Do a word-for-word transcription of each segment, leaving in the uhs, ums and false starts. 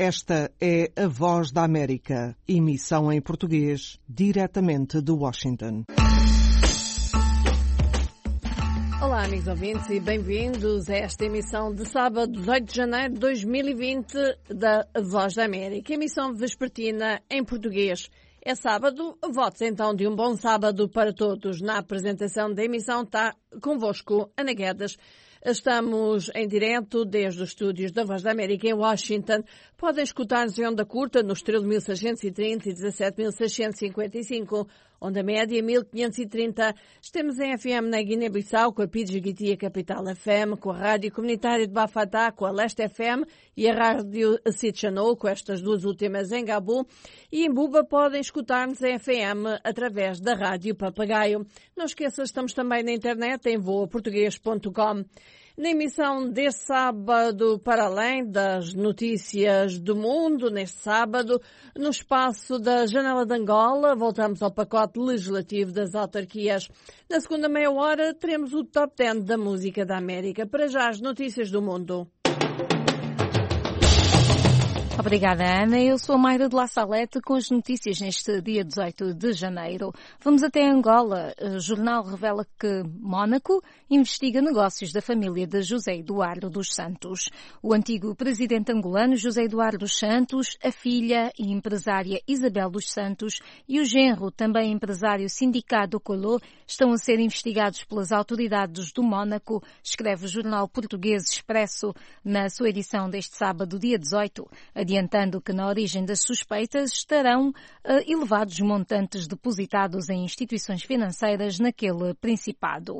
Esta é a Voz da América, emissão em português, diretamente de Washington. Olá, amigos ouvintes, e bem-vindos a esta emissão de sábado, dezoito de janeiro de dois mil e vinte, da Voz da América, emissão vespertina em português. É sábado, votos então de um bom sábado para todos. Na apresentação da emissão está convosco Ana Guedes. Estamos em direto desde os estúdios da Voz da América em Washington. Podem escutar-nos em onda curta no Estrela mil seiscentos e trinta e dezassete mil seiscentos e cinquenta e cinco, onda média mil quinhentos e trinta. Estamos em F M na Guiné-Bissau com a Pidgiguiti, a Capital F M, com a Rádio Comunitária de Bafatá, com a Leste F M e a Rádio Sitchanou, com estas duas últimas em Gabu. E em Buba podem escutar-nos em F M através da Rádio Papagaio. Não esqueçam, estamos também na internet em voa português ponto com. Na emissão deste sábado, para além das notícias do mundo, neste sábado, no espaço da Janela de Angola, voltamos ao pacote legislativo das autarquias. Na segunda meia hora, teremos o Top dez da música da América. Para já, as notícias do mundo. Obrigada, Ana. Eu sou a Mayra de La Salete com as notícias neste dia dezoito de janeiro. Vamos até Angola. O jornal revela que Mónaco investiga negócios da família de José Eduardo dos Santos. O antigo presidente angolano José Eduardo dos Santos, a filha e empresária Isabel dos Santos e o genro, também empresário Sindicato Colô, estão a ser investigados pelas autoridades do Mónaco, escreve o jornal português Expresso na sua edição deste sábado, dia dezoito. Adiantando que na origem das suspeitas estarão uh, elevados montantes depositados em instituições financeiras naquele principado.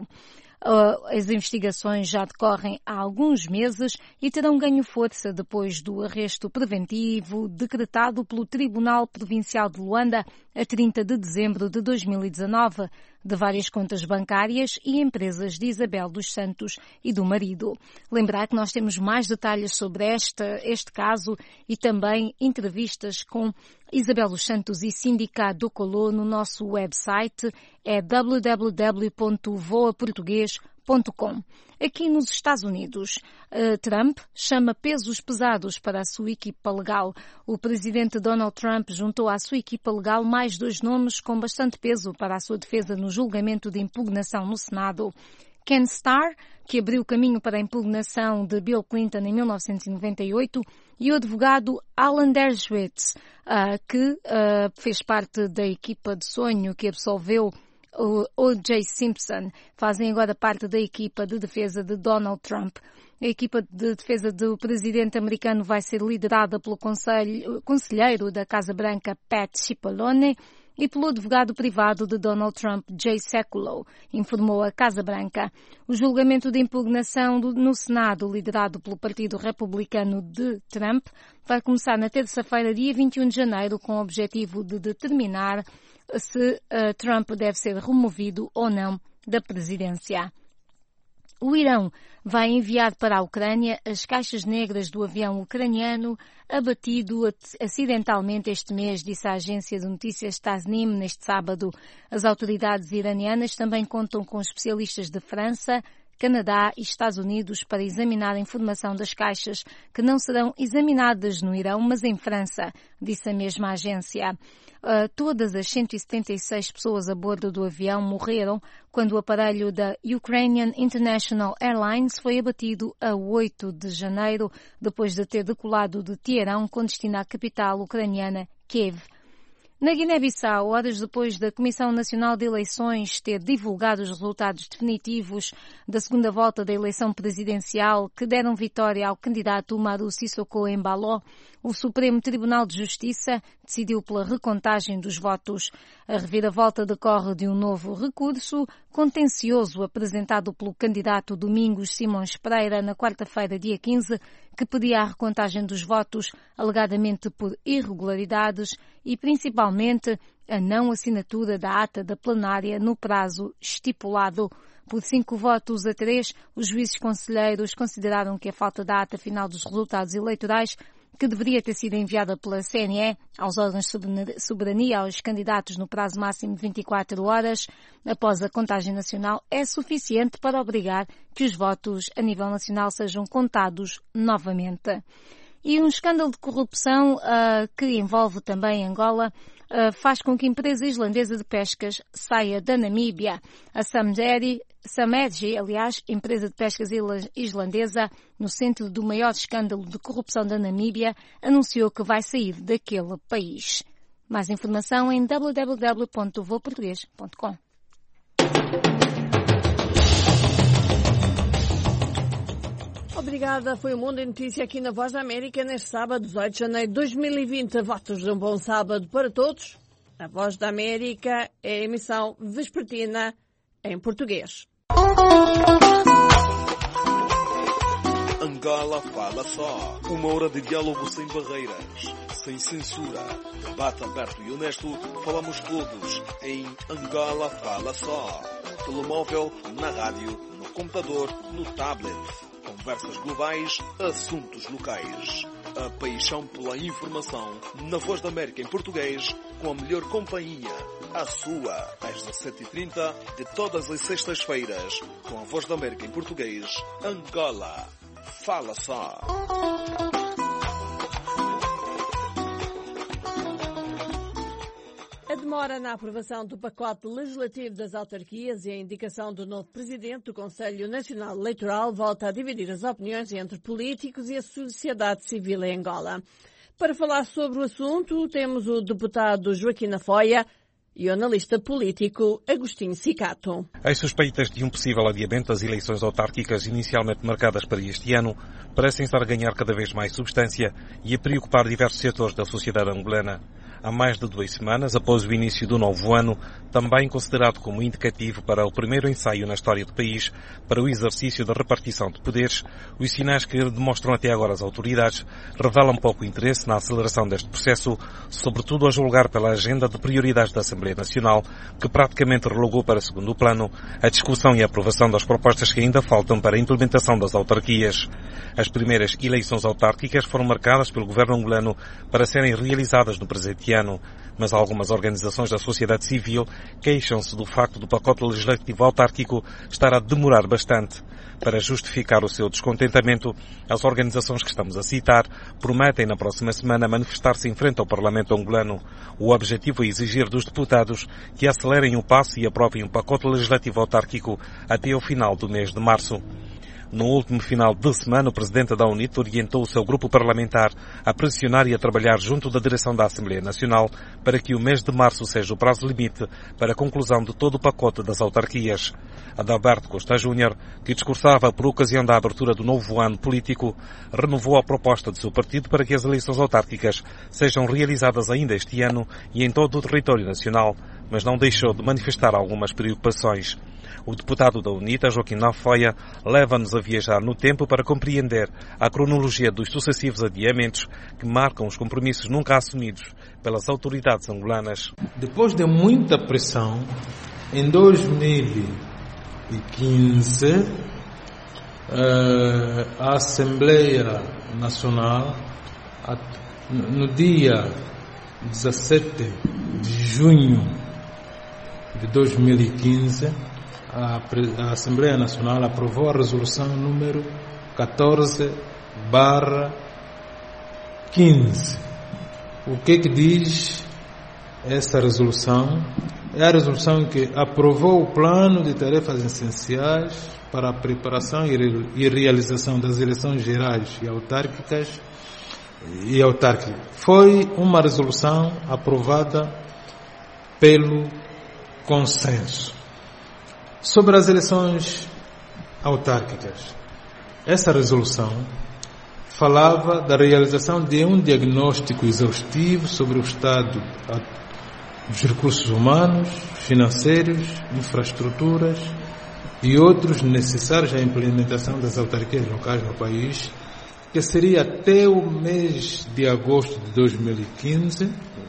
Uh, as investigações já decorrem há alguns meses e terão ganho força depois do arresto preventivo decretado pelo Tribunal Provincial de Luanda a trinta de dezembro de dois mil e dezanove, de várias contas bancárias e empresas de Isabel dos Santos e do marido. Lembrar que nós temos mais detalhes sobre esta, este caso e também entrevistas com Isabel dos Santos e Sindicato do Colô no nosso website, é w w w ponto voa português ponto com. Aqui nos Estados Unidos, Trump chama pesos pesados para a sua equipa legal. O presidente Donald Trump juntou à sua equipa legal mais dois nomes com bastante peso para a sua defesa no julgamento de impugnação no Senado. Ken Starr, que abriu caminho para a impugnação de Bill Clinton em mil novecentos e noventa e oito, e o advogado Alan Dershowitz, que fez parte da equipa de sonho que absolveu o O J Simpson, fazem agora parte da equipa de defesa de Donald Trump. A equipa de defesa do presidente americano vai ser liderada pelo conselho, conselheiro da Casa Branca, Pat Cipollone, e pelo advogado privado de Donald Trump, Jay Sekulow, informou a Casa Branca. O julgamento de impugnação do, no Senado, liderado pelo Partido Republicano de Trump, vai começar na terça-feira, dia vinte e um de janeiro, com o objetivo de determinar se uh, Trump deve ser removido ou não da presidência. O Irão vai enviar para a Ucrânia as caixas negras do avião ucraniano abatido acidentalmente este mês, disse a agência de notícias Tasnim neste sábado. As autoridades iranianas também contam com especialistas de França, Canadá e Estados Unidos para examinar a informação das caixas, que não serão examinadas no Irão, mas em França, disse a mesma agência. Uh, todas as cento e setenta e seis pessoas a bordo do avião morreram quando o aparelho da Ukrainian International Airlines foi abatido a oito de janeiro, depois de ter decolado de Teherão com destino à capital ucraniana, Kiev. Na Guiné-Bissau, horas depois da Comissão Nacional de Eleições ter divulgado os resultados definitivos da segunda volta da eleição presidencial que deram vitória ao candidato Umaru Sissoko Embalo, o Supremo Tribunal de Justiça decidiu pela recontagem dos votos. A reviravolta decorre de um novo recurso contencioso apresentado pelo candidato Domingos Simões Pereira na quarta-feira, dia quinze, que pedia a recontagem dos votos alegadamente por irregularidades e principalmente a não assinatura da ata da plenária no prazo estipulado. Por cinco votos a três, os juízes conselheiros consideraram que a falta da ata final dos resultados eleitorais, que deveria ter sido enviada pela C N E aos órgãos de soberania aos candidatos no prazo máximo de vinte e quatro horas após a contagem nacional, é suficiente para obrigar que os votos a nível nacional sejam contados novamente. E um escândalo de corrupção uh, que envolve também Angola uh, faz com que a empresa islandesa de pescas saia da Namíbia. A Samedi, Samedi, aliás, empresa de pescas islandesa, no centro do maior escândalo de corrupção da Namíbia, anunciou que vai sair daquele país. Mais informação em w w w ponto voo português ponto com. Obrigada. Foi o Mundo em Notícia aqui na Voz da América neste sábado, dezoito de janeiro de dois mil e vinte. Votos de um bom sábado para todos. A Voz da América é a emissão vespertina em português. Angola Fala Só. Uma hora de diálogo sem barreiras, sem censura. Debate aberto e honesto. Falamos todos em Angola Fala Só. Telemóvel, na rádio, no computador, no tablet. Conversas globais, assuntos locais. A paixão pela informação na Voz da América em português, com a melhor companhia. A sua, às dezassete e trinta, de todas as sextas-feiras, com a Voz da América em português, Angola Fala Só. A demora na aprovação do pacote legislativo das autarquias e a indicação do novo presidente do Conselho Nacional Eleitoral volta a dividir as opiniões entre políticos e a sociedade civil em Angola. Para falar sobre o assunto, temos o deputado Joaquim Afoia e o analista político Agostinho Cicato. As suspeitas de um possível adiamento das eleições autárquicas inicialmente marcadas para este ano parecem estar a ganhar cada vez mais substância e a preocupar diversos setores da sociedade angolana. Há mais de duas semanas, após o início do novo ano, também considerado como indicativo para o primeiro ensaio na história do país para o exercício da repartição de poderes, os sinais que demonstram até agora as autoridades revelam pouco interesse na aceleração deste processo, sobretudo a julgar pela agenda de prioridades da Assembleia Nacional, que praticamente relegou para segundo plano a discussão e a aprovação das propostas que ainda faltam para a implementação das autarquias. As primeiras eleições autárquicas foram marcadas pelo governo angolano para serem realizadas no presente ano, mas algumas organizações da sociedade civil queixam-se do facto do pacote legislativo autárquico estar a demorar bastante. Para justificar o seu descontentamento, as organizações que estamos a citar prometem na próxima semana manifestar-se em frente ao Parlamento angolano. O objetivo é exigir dos deputados que acelerem o passo e aprovem um pacote legislativo autárquico até o final do mês de março. No último final de semana, o presidente da UNIT orientou o seu grupo parlamentar a pressionar e a trabalhar junto da direção da Assembleia Nacional para que o mês de março seja o prazo limite para a conclusão de todo o pacote das autarquias. Adalberto Costa Júnior, que discursava por ocasião da abertura do novo ano político, renovou a proposta de seu partido para que as eleições autárquicas sejam realizadas ainda este ano e em todo o território nacional, mas não deixou de manifestar algumas preocupações. O deputado da UNITA, Joaquim Afoia, leva-nos a viajar no tempo para compreender a cronologia dos sucessivos adiamentos que marcam os compromissos nunca assumidos pelas autoridades angolanas. Depois de muita pressão, em dois mil e quinze, a Assembleia Nacional, no dia dezassete de junho de dois mil e quinze, a Assembleia Nacional aprovou a resolução número catorze barra quinze. O que que diz essa resolução? É a resolução que aprovou o plano de tarefas essenciais para a preparação e realização das eleições gerais e autárquicas e autárquicas. Foi uma resolução aprovada pelo consenso. Sobre as eleições autárquicas, essa resolução falava da realização de um diagnóstico exaustivo sobre o estado dos recursos humanos, financeiros, infraestruturas e outros necessários à implementação das autarquias locais no país, que seria até o mês de agosto de dois mil e quinze.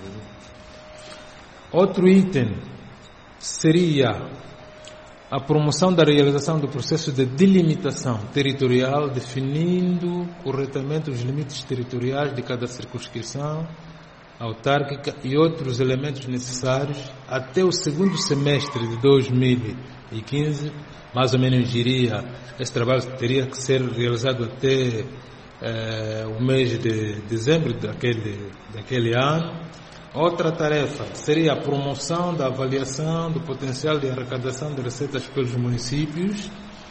Outro item seria a promoção da realização do processo de delimitação territorial, definindo corretamente os limites territoriais de cada circunscrição autárquica e outros elementos necessários até o segundo semestre de dois mil e quinze, mais ou menos diria, esse trabalho teria que ser realizado até eh, o mês de dezembro daquele, daquele ano. Outra tarefa seria a promoção da avaliação do potencial de arrecadação de receitas pelos municípios,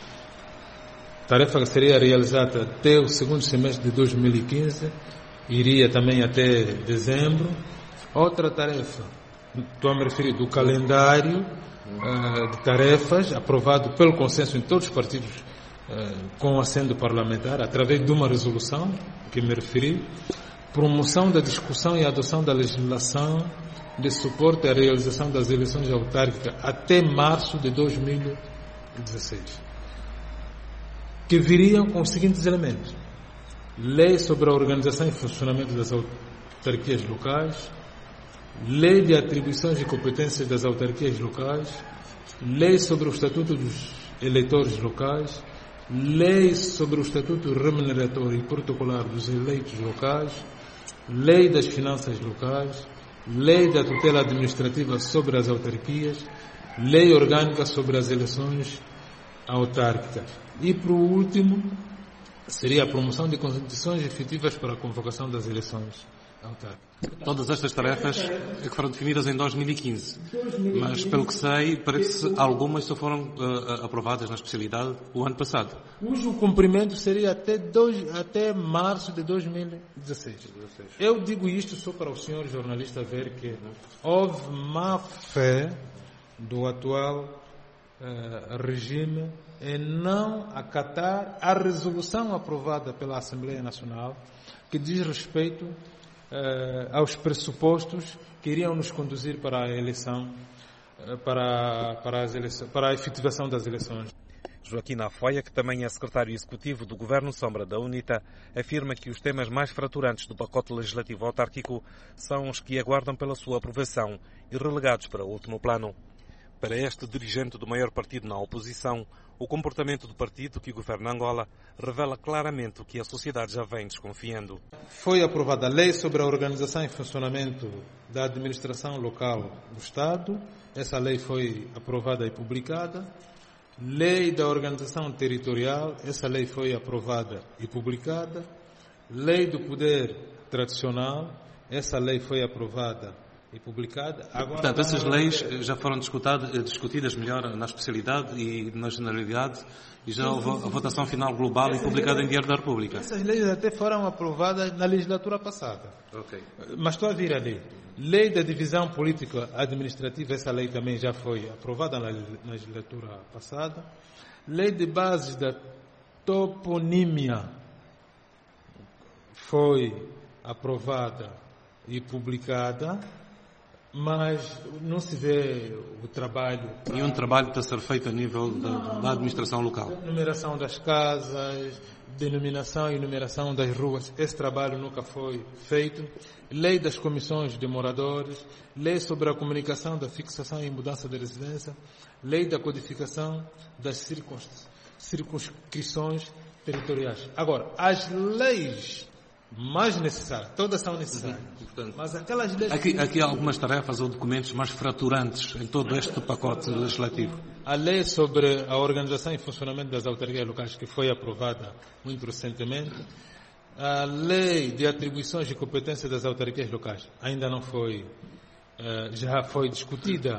tarefa que seria realizada até o segundo semestre de dois mil e quinze, iria também até dezembro. Outra tarefa, estou a me referir do calendário uh, de tarefas aprovado pelo consenso em todos os partidos uh, com assento parlamentar, através de uma resolução que me referi, promoção da discussão e adoção da legislação de suporte à realização das eleições autárquicas até março de dois mil e dezesseis, que viriam com os seguintes elementos: lei sobre a organização e funcionamento das autarquias locais, lei de atribuições e competências das autarquias locais, lei sobre o estatuto dos eleitores locais, lei sobre o estatuto remuneratório e protocolar dos eleitos locais, lei das finanças locais, lei da tutela administrativa sobre as autarquias, lei orgânica sobre as eleições autárquicas. E, por último, seria a promoção de condições efetivas para a convocação das eleições autárquicas. Todas estas tarefas que foram definidas em dois mil e quinze, mas, pelo que sei, parece que algumas só foram uh, aprovadas na especialidade o ano passado. Cujo cumprimento seria até, dois, até março de dois mil e dezesseis. Eu digo isto só para o senhor jornalista ver que houve má fé do atual uh, regime em não acatar a resolução aprovada pela Assembleia Nacional que diz respeito Uh, aos pressupostos que iriam nos conduzir para a eleição, uh, para, para, as eleições, para a efetivação das eleições. Joaquim Afoia, que também é secretário executivo do Governo Sombra da UNITA, afirma que os temas mais fraturantes do pacote legislativo autárquico são os que aguardam pela sua aprovação e relegados para o último plano. Para este dirigente do maior partido na oposição, o comportamento do partido que governa Angola revela claramente o que a sociedade já vem desconfiando. Foi aprovada a lei sobre a organização e funcionamento da administração local do Estado. Essa lei foi aprovada e publicada. Lei da organização territorial. Essa lei foi aprovada e publicada. Lei do poder tradicional. Essa lei foi aprovada e publicada. Agora, portanto, essas leis já foram discutidas melhor na especialidade e na generalidade e já houve a votação final global e publicada em Diário da República. Essas leis até foram aprovadas na legislatura passada. Okay. Mas estou a vir ali. Lei da divisão política administrativa, essa lei também já foi aprovada na legislatura passada. Lei de bases da toponímia foi aprovada e publicada, mas não se vê o trabalho... E um trabalho está a ser feito a nível da, da administração local. Numeração das casas, denominação e numeração das ruas, esse trabalho nunca foi feito. Lei das comissões de moradores, lei sobre a comunicação da fixação e mudança de residência, lei da codificação das circunscrições territoriais. Agora, as leis mais necessárias, todas são necessárias. Uhum. Portanto, mas aquelas leis... Aqui, aqui há algumas tarefas ou documentos mais fraturantes em todo este pacote legislativo. A lei sobre a organização e funcionamento das autarquias locais, que foi aprovada muito recentemente. A lei de atribuições e competências das autarquias locais ainda não foi, já foi discutida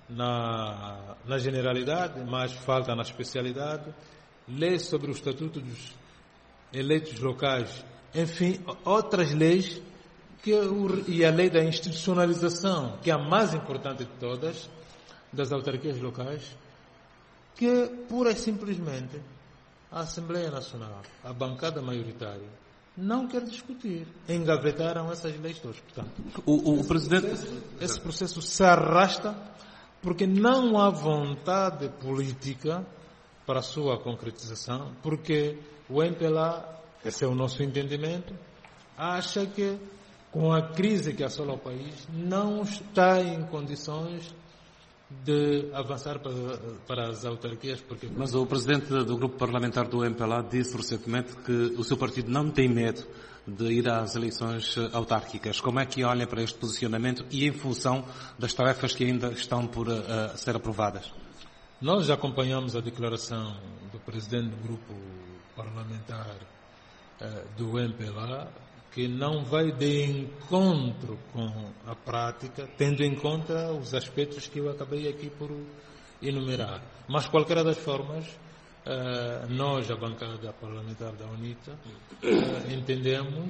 na, na generalidade, mas falta na especialidade. Lei sobre o estatuto dos eleitos locais. Enfim, outras leis que, e a lei da institucionalização, que é a mais importante de todas, das autarquias locais, que pura e simplesmente a Assembleia Nacional, a bancada maioritária, não quer discutir. Engavetaram essas leis todas. Portanto, o, o Presidente... Esse, esse processo se arrasta porque não há vontade política para a sua concretização, porque o M P L A, esse é o nosso entendimento, acha que com a crise que assola o país não está em condições de avançar para, para as autarquias. Porque... Mas o Presidente do Grupo Parlamentar do M P L A disse recentemente que o seu partido não tem medo de ir às eleições autárquicas. Como é que olha para este posicionamento e em função das tarefas que ainda estão por uh, ser aprovadas? Nós já acompanhamos a declaração do Presidente do Grupo Parlamentar do M P L A que não vai de encontro com a prática, tendo em conta os aspectos que eu acabei aqui por enumerar. Mas, qualquer das formas, nós, a bancada parlamentar da UNITA, entendemos,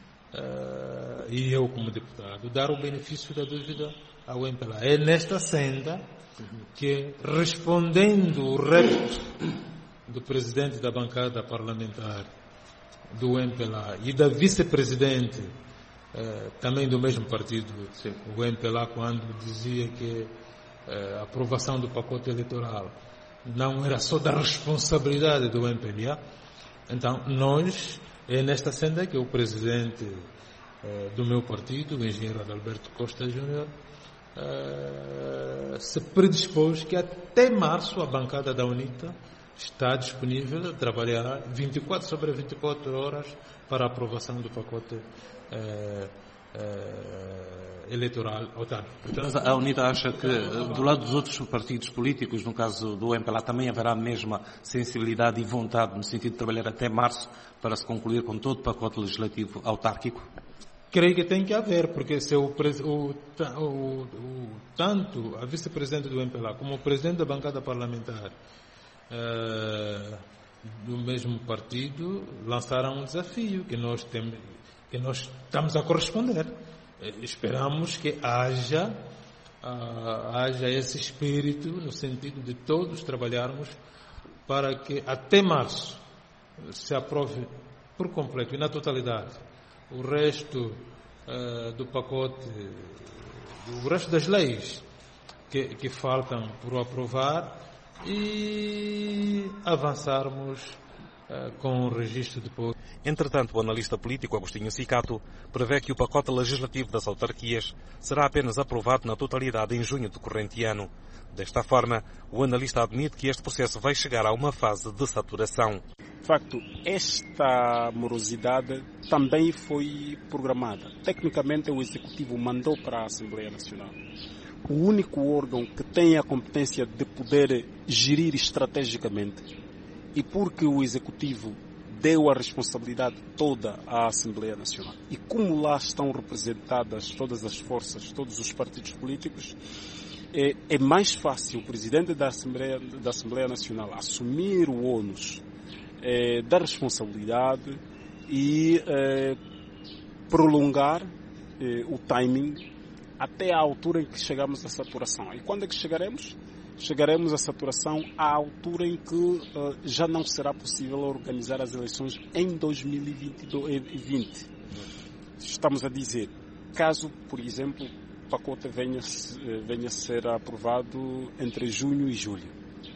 e eu como deputado, dar o benefício da dúvida ao M P L A. É nesta senda que, respondendo o repto do presidente da bancada parlamentar do M P L A e da vice-presidente eh, também do mesmo partido, sim, o M P L A, quando dizia que eh, a aprovação do pacote eleitoral não era só da responsabilidade do M P L A, então nós, é nesta senda que o presidente eh, do meu partido, o engenheiro Adalberto Costa Júnior, eh, se predispôs que até março a bancada da UNITA está disponível a trabalhar vinte e quatro sobre vinte e quatro horas para a aprovação do pacote eh, eh, eleitoral autárquico. Mas a UNITA acha que, do lado dos outros partidos políticos, no caso do M P L A, também haverá a mesma sensibilidade e vontade no sentido de trabalhar até março para se concluir com todo o pacote legislativo autárquico? Creio que tem que haver, porque se o, o, o, o tanto a vice-presidente do M P L A como o presidente da bancada parlamentar Uh, do mesmo partido lançaram um desafio que nós, tem, que nós estamos a corresponder. Uh, esperamos que haja, uh, haja esse espírito no sentido de todos trabalharmos para que até março se aprove por completo e na totalidade o resto uh, do pacote, o resto das leis que, que faltam por aprovar, e avançarmos uh, com o registro de povo. Entretanto, o analista político Agostinho Cicato prevê que o pacote legislativo das autarquias será apenas aprovado na totalidade em junho do corrente ano. Desta forma, o analista admite que este processo vai chegar a uma fase de saturação. De facto, esta morosidade também foi programada. Tecnicamente, o Executivo mandou para a Assembleia Nacional. O único órgão que tem a competência de poder gerir estrategicamente, e porque o Executivo deu a responsabilidade toda à Assembleia Nacional, e como lá estão representadas todas as forças, todos os partidos políticos, é, é mais fácil o Presidente da Assembleia, da Assembleia Nacional assumir o ônus é, da responsabilidade e é, prolongar é, o timing até a altura em que chegamos à saturação. E quando é que chegaremos? Chegaremos à saturação à altura em que uh, já não será possível organizar as eleições em dois mil e vinte. Estamos a dizer, caso, por exemplo, o pacote venha, venha a ser aprovado entre junho e julho.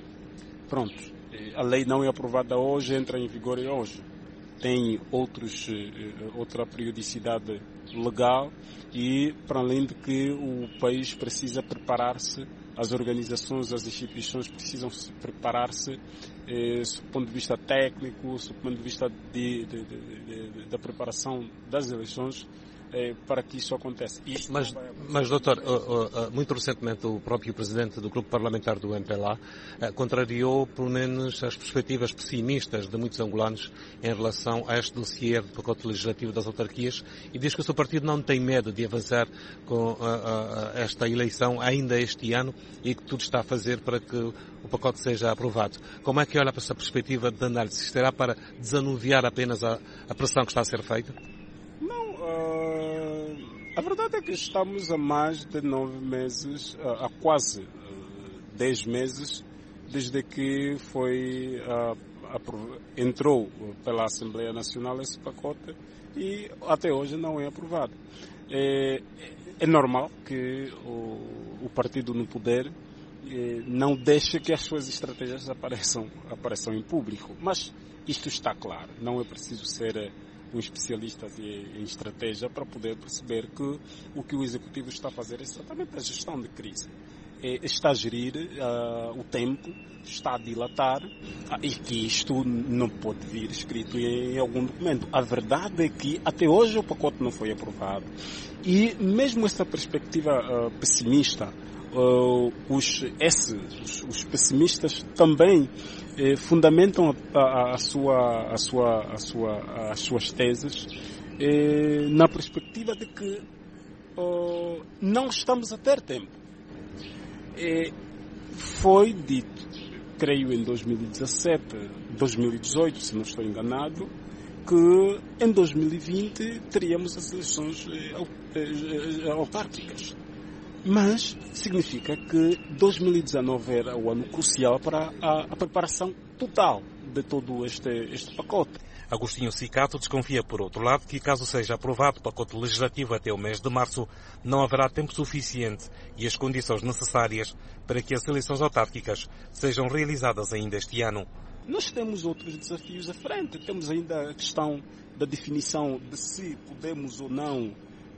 Pronto, a lei não é aprovada hoje, entra em vigor hoje. Tem outros, outra periodicidade legal e, para além de que o país precisa preparar-se, as organizações, as instituições precisam preparar-se eh, do ponto de vista técnico, do ponto de vista de, de, de, de, da preparação das eleições, eh, para que isso aconteça. Isso mas, mas, doutor, uh, uh, muito recentemente o próprio presidente do grupo parlamentar do M P L A uh, contrariou, pelo menos, as perspectivas pessimistas de muitos angolanos em relação a este dossiê do pacote legislativo das autarquias e diz que o seu partido não tem medo de avançar com uh, uh, esta eleição ainda este ano e que tudo está a fazer para que o pacote seja aprovado. Como é que olha para essa perspectiva de análise? Será para desanuviar apenas a, a pressão que está a ser feita? Não, uh, a verdade é que estamos a mais de nove meses, uh, há quase uh, dez meses, desde que foi uh, entrou pela Assembleia Nacional esse pacote e até hoje não é aprovado. É, é normal que o, o partido no poder eh, não deixe que as suas estratégias apareçam, apareçam em público, mas isto está claro, não é preciso ser um especialista em estratégia para poder perceber que o que o Executivo está a fazer é exatamente a gestão de crise. É, está a gerir uh, o tempo, está a dilatar uh, e que isto não pode vir escrito em, em algum documento. A verdade é que até hoje o pacote não foi aprovado e mesmo essa perspectiva uh, pessimista uh, os, esse, os, os pessimistas também eh, fundamentam a, a, a sua, a sua, a sua, as suas teses eh, na perspectiva de que uh, não estamos a ter tempo. Eh, foi dito, creio em dois mil e dezassete, dois mil e dezoito, se não estou enganado, que em dois mil e vinte teríamos as eleições autárquicas. Mas significa que dois mil e dezanove era o ano crucial para a, a preparação total de todo este, este pacote. Agostinho Cicato desconfia, por outro lado, que caso seja aprovado o pacote legislativo até o mês de março, não haverá tempo suficiente e as condições necessárias para que as eleições autárquicas sejam realizadas ainda este ano. Nós temos outros desafios à frente. Temos ainda a questão da definição de se podemos ou não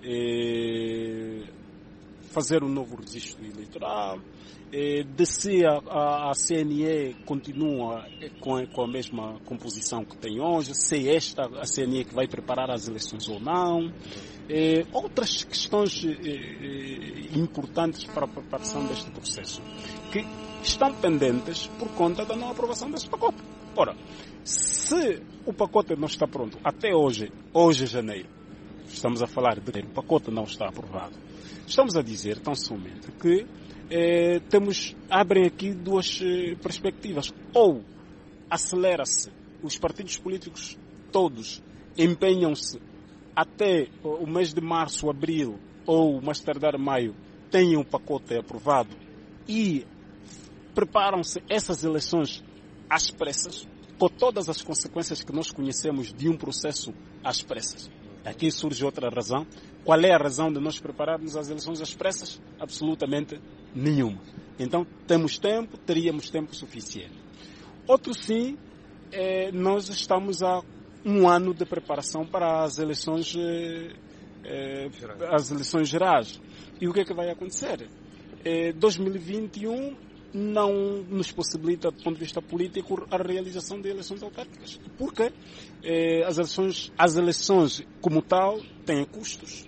eh, fazer um novo registro eleitoral, eh, de se a, a, a C N E continua com a, com a mesma composição que tem hoje, se é esta a C N E que vai preparar as eleições ou não. Eh, outras questões eh, importantes para a preparação deste processo, que estão pendentes por conta da não aprovação desse pacote. Ora, se o pacote não está pronto até hoje, hoje é janeiro, estamos a falar de que o pacote não está aprovado, estamos a dizer tão somente que eh, temos, abrem aqui duas eh, perspectivas. Ou acelera-se, os partidos políticos todos empenham-se até o mês de março, abril ou mais tardar maio, tenham o pacote aprovado e preparam-se essas eleições às pressas, com todas as consequências que nós conhecemos de um processo às pressas. Aqui surge outra razão. Qual é a razão de nós prepararmos as eleições às pressas? Absolutamente nenhuma. Então, temos tempo, teríamos tempo suficiente. Outro sim, é, nós estamos há um ano de preparação para as eleições, é, é, as eleições gerais. E o que é que vai acontecer? É, dois mil e vinte e um não nos possibilita, do ponto de vista político, a realização de eleições autárquicas. Porque eh, as eleições, as eleições, como tal, têm custos,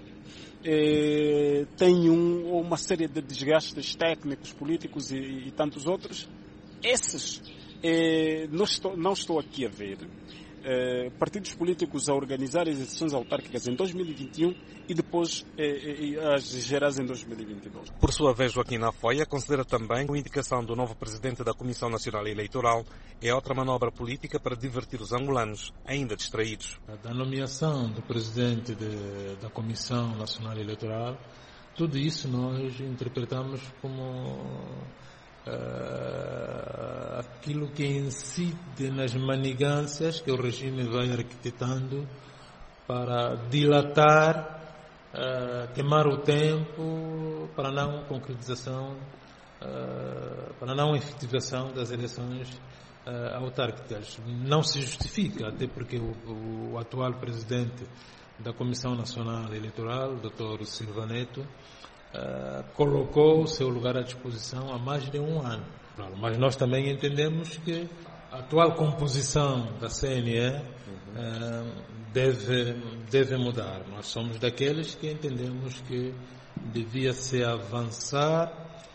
eh, têm um, uma série de desgastes técnicos, políticos e, e tantos outros. Esses, eh, não, estou, não estou aqui a ver eh, partidos políticos a organizar as eleições autárquicas em dois mil e vinte e um e depois eh, eh, as gerais em dois mil e vinte e dois. Por sua vez, Joaquim Nafoia considera também que a indicação do novo presidente da Comissão Nacional Eleitoral é outra manobra política para divertir os angolanos, ainda distraídos. Da nomeação do presidente de, da Comissão Nacional Eleitoral, tudo isso nós interpretamos como Uh, aquilo que incide nas manigâncias que o regime vai arquitetando para dilatar, uh, queimar o tempo para não concretização, uh, para não efetivação das eleições uh, autárquicas. Não se justifica, até porque o, o atual presidente da Comissão Nacional Eleitoral, doutor Silva Neto, Uh, colocou o seu lugar à disposição há mais de um ano. Mas nós também entendemos que a atual composição da C N E uh, deve, deve mudar. Nós somos daqueles que entendemos que devia-se avançar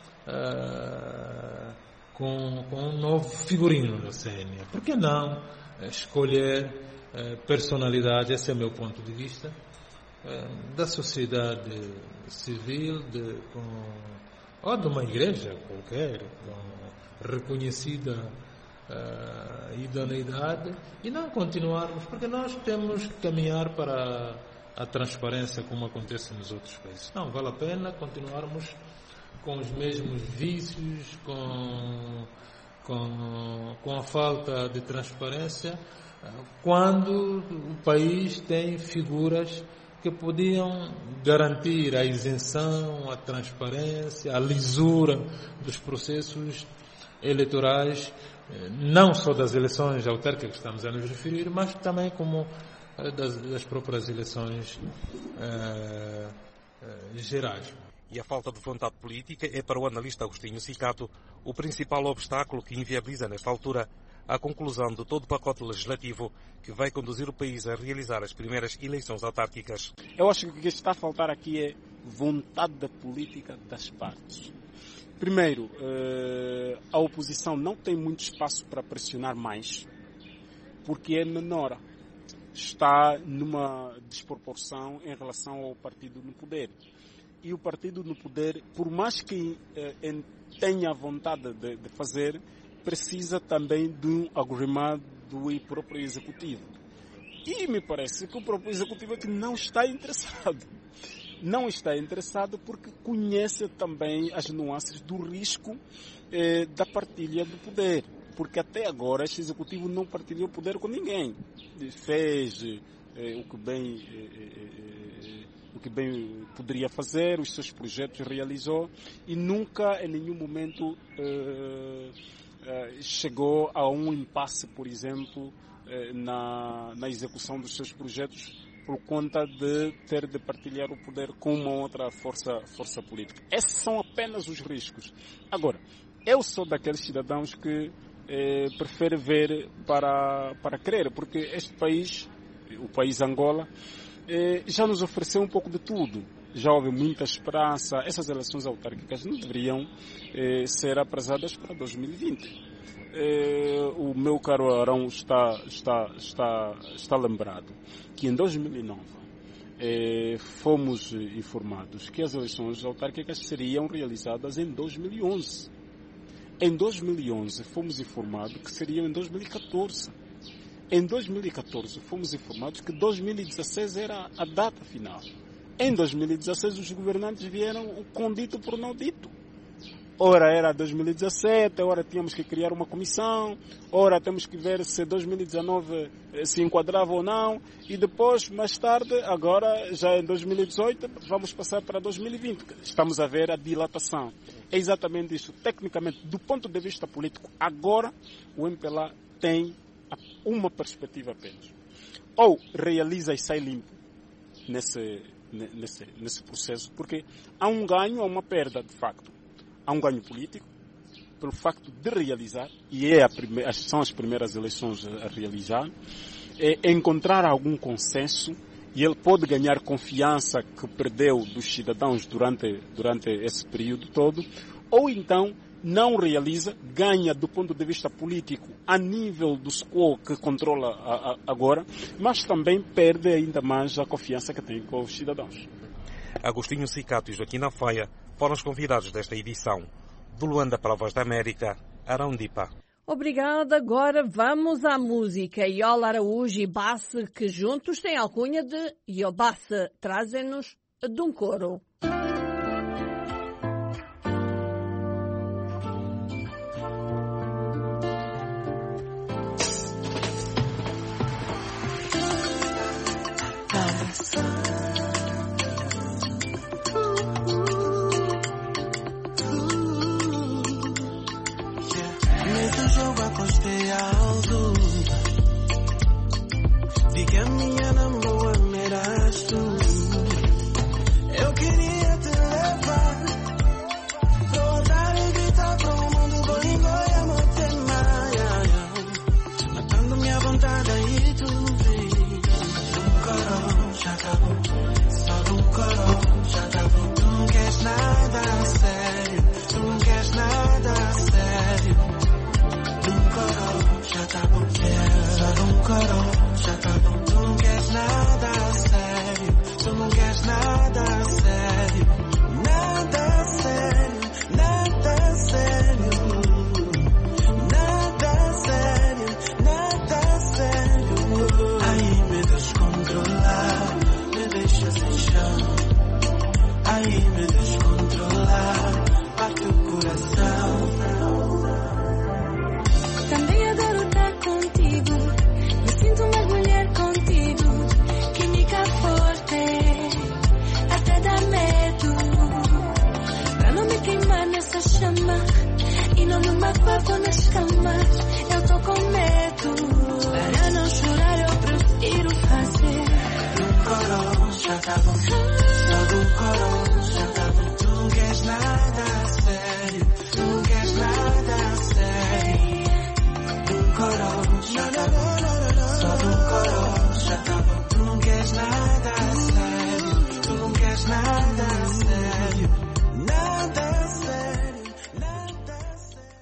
uh, com, com um novo figurino da C N E. Por que não escolher uh, personalidade, esse é o meu ponto de vista, da sociedade civil, de, com, ou de uma igreja qualquer, com reconhecida uh, idoneidade, e não continuarmos, porque nós temos que caminhar para a transparência como acontece nos outros países. Não vale a pena continuarmos com os mesmos vícios, com, com, com a falta de transparência, uh, quando o país tem figuras que podiam garantir a isenção, a transparência, a lisura dos processos eleitorais, não só das eleições autárquicas que estamos a nos referir, mas também como das, das próprias eleições eh, eh, gerais. E a falta de vontade política é, para o analista Agostinho Cicato, o principal obstáculo que inviabiliza, nesta altura, a conclusão de todo o pacote legislativo que vai conduzir o país a realizar as primeiras eleições autárquicas. Eu acho que o que está a faltar aqui é vontade da política das partes. Primeiro, a oposição não tem muito espaço para pressionar mais, porque é menor. Está numa desproporção em relação ao partido no poder. E o partido no poder, por mais que tenha vontade de, de fazer, precisa também de um agreement do próprio executivo. E me parece que o próprio executivo é que não está interessado. Não está interessado porque conhece também as nuances do risco eh, da partilha do poder. Porque até agora este executivo não partilhou poder com ninguém. Fez eh, o que bem... Eh, eh, o que bem poderia fazer, os seus projetos realizou e nunca em nenhum momento eh, eh, chegou a um impasse, por exemplo, eh, na, na execução dos seus projetos por conta de ter de partilhar o poder com uma outra força, força política. Esses são apenas os riscos. Agora, eu sou daqueles cidadãos que eh, prefere ver para, para crer, porque este país, o país Angola, eh, já nos ofereceu um pouco de tudo. Já houve muita esperança. Essas eleições autárquicas não deveriam eh, ser aprazadas para dois mil e vinte. Eh, o meu caro Arão está, está, está, está lembrado que em dois mil e nove eh, fomos informados que as eleições autárquicas seriam realizadas em dois mil e onze. Em dois mil e onze fomos informados que seriam em dois mil e catorze. Em dois mil e catorze fomos informados que dois mil e dezesseis era a data final. Em dois mil e dezesseis os governantes vieram com dito por não dito. Ora era dois mil e dezessete, ora tínhamos que criar uma comissão, ora temos que ver se dois mil e dezenove se enquadrava ou não, e depois, mais tarde, agora já em dois mil e dezoito, vamos passar para dois mil e vinte. Estamos a ver a dilatação. É exatamente isso. Tecnicamente, do ponto de vista político, agora o M P L A tem uma perspectiva apenas. Ou realiza e sai limpo nesse, nesse, nesse processo, porque há um ganho, há uma perda, de facto. Há um ganho político pelo facto de realizar, e é a primeira, são as primeiras eleições a realizar, é encontrar algum consenso, e ele pode ganhar confiança que perdeu dos cidadãos durante, durante esse período todo, ou então não realiza, ganha do ponto de vista político a nível do squad que controla a, a, agora, mas também perde ainda mais a confiança que tem com os cidadãos. Agostinho Cicato e Joaquim Alfaia foram os convidados desta edição. Do Luanda para a Voz da América, Arão Dipa. Obrigada. Agora vamos à música. Iola Araújo e Basse, que juntos têm a alcunha de Iobasse, trazem-nos de um coro.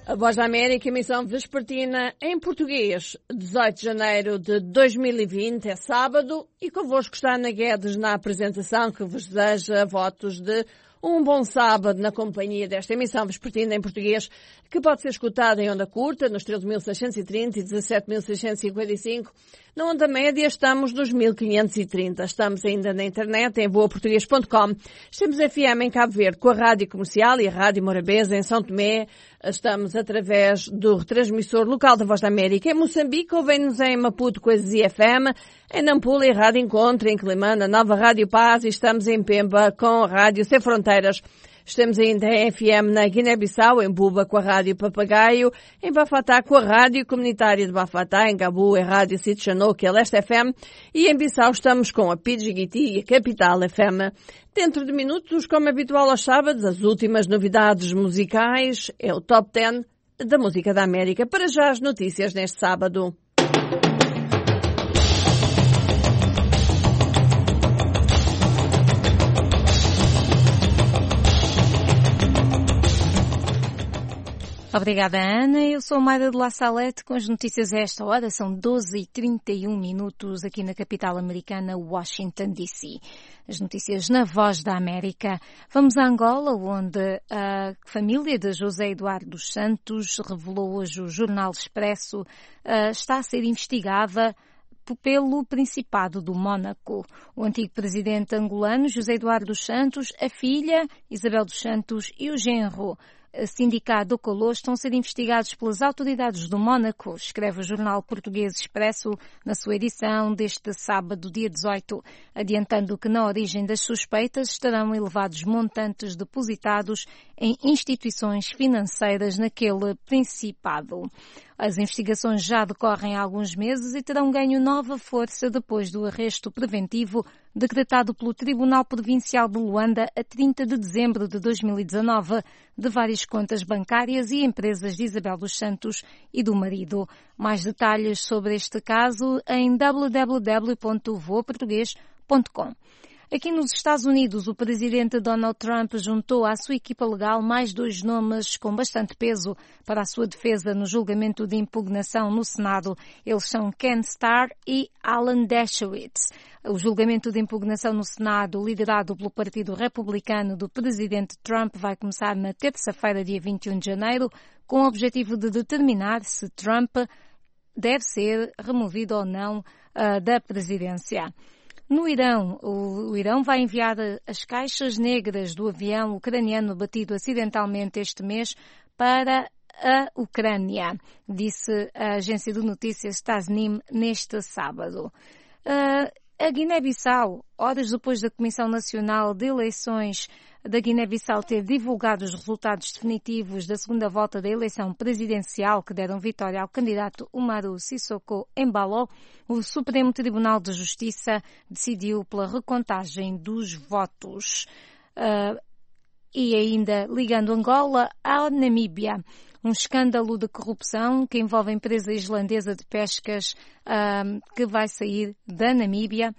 A Voz da América, emissão vespertina em português, dezoito de janeiro de dois mil e vinte, é sábado, e convosco está Ana Guedes na apresentação, que vos deseja votos de um bom sábado na companhia desta emissão vespertina em português, que pode ser escutada em onda curta, nos treze mil seiscentos e trinta e dezassete mil seiscentos e cinquenta e cinco. Na onda média estamos nos mil quinhentos e trinta. Estamos ainda na internet em boa português ponto com. Estamos F M em Cabo Verde com a Rádio Comercial e a Rádio Morabeza em São Tomé. Estamos através do retransmissor local da Voz da América em Moçambique, ouvem-nos em Maputo com a Z F M, em Nampula e Rádio Encontro, em Climana, Nova Rádio Paz, e estamos em Pemba com a Rádio Sem Fronteiras. Estamos ainda em F M na Guiné-Bissau, em Buba com a Rádio Papagaio, em Bafatá com a Rádio Comunitária de Bafatá, em Gabu a Rádio Sitchano, que é Leste F M, e em Bissau estamos com a Pidgiguiti e a Capital F M. Dentro de minutos, como habitual aos sábados, as últimas novidades musicais, é o Top dez da Música da América. Para já as notícias neste sábado. Obrigada, Ana. Eu sou Mayra de La Salette com as notícias a esta hora. São doze e trinta e um minutos aqui na capital americana, Washington, D C. As notícias na Voz da América. Vamos a Angola, onde a família de José Eduardo dos Santos, revelou hoje o Jornal Expresso, está a ser investigada pelo Principado do Mónaco. O antigo presidente angolano, José Eduardo dos Santos, a filha, Isabel dos Santos, e o genro, Sindicato do Colô, estão a ser investigados pelas autoridades do Mónaco, escreve o jornal português Expresso na sua edição deste sábado, dia dezoito, adiantando que na origem das suspeitas estarão elevados montantes depositados em instituições financeiras naquele Principado. As investigações já decorrem há alguns meses e terão ganho nova força depois do arresto preventivo decretado pelo Tribunal Provincial de Luanda a trinta de dezembro de dois mil e dezanove de várias contas bancárias e empresas de Isabel dos Santos e do marido. Mais detalhes sobre este caso em w w w ponto voa português ponto com. Aqui nos Estados Unidos, o presidente Donald Trump juntou à sua equipa legal mais dois nomes com bastante peso para a sua defesa no julgamento de impugnação no Senado. Eles são Ken Starr e Alan Dershowitz. O julgamento de impugnação no Senado, liderado pelo Partido Republicano do presidente Trump, vai começar na terça-feira, dia vinte e um de janeiro, com o objetivo de determinar se Trump deve ser removido ou não uh, da presidência. No Irão, o, o Irão vai enviar as caixas negras do avião ucraniano batido acidentalmente este mês para a Ucrânia, disse a agência de notícias Tasnim neste sábado. Uh, a Guiné-Bissau, horas depois da Comissão Nacional de Eleições da Guiné-Bissau ter divulgado os resultados definitivos da segunda volta da eleição presidencial que deram vitória ao candidato Umaru Sissoko Embalo, o Supremo Tribunal de Justiça decidiu pela recontagem dos votos. Uh, e ainda ligando Angola à Namíbia, um escândalo de corrupção que envolve a empresa islandesa de pescas uh, que vai sair da Namíbia.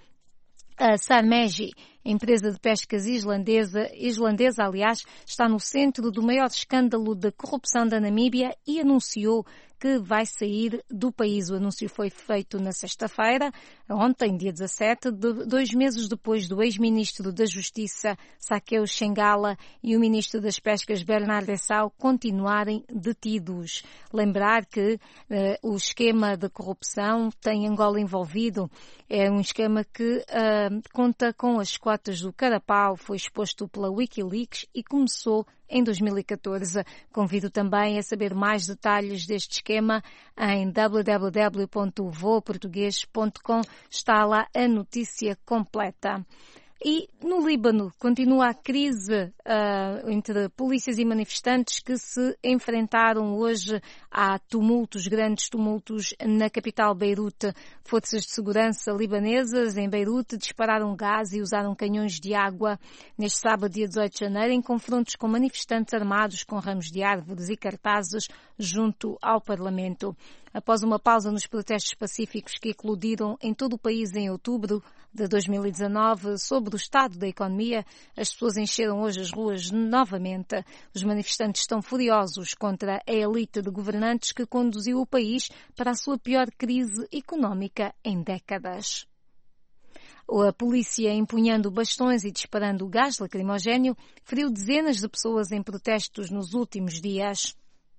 A Sarmegi, empresa de pescas islandesa, islandesa, aliás, está no centro do maior escândalo de corrupção da Namíbia e anunciou que vai sair do país. O anúncio foi feito na sexta-feira, ontem, dia dezassete, de, dois meses depois do ex-ministro da Justiça, Sakeu Shengala, e o ministro das Pescas, Bernardo Essau, continuarem detidos. Lembrar que eh, o esquema de corrupção tem Angola envolvido. É um esquema que eh, conta com as cotas do carapau, foi exposto pela Wikileaks e começou em dois mil e catorze. Convido também a saber mais detalhes deste esquema em w w w ponto voa português ponto com. Está lá a notícia completa. E no Líbano continua a crise uh, entre polícias e manifestantes que se enfrentaram hoje a tumultos, grandes tumultos na capital Beirute. Forças de segurança libanesas em Beirute dispararam gás e usaram canhões de água neste sábado, dia dezoito de janeiro, em confrontos com manifestantes armados com ramos de árvores e cartazes junto ao Parlamento. Após uma pausa nos protestos pacíficos que eclodiram em todo o país em outubro de dois mil e dezanove sobre o estado da economia, as pessoas encheram hoje as ruas novamente. Os manifestantes estão furiosos contra a elite de governantes que conduziu o país para a sua pior crise económica em décadas. A polícia, empunhando bastões e disparando gás lacrimogéneo, feriu dezenas de pessoas em protestos nos últimos dias.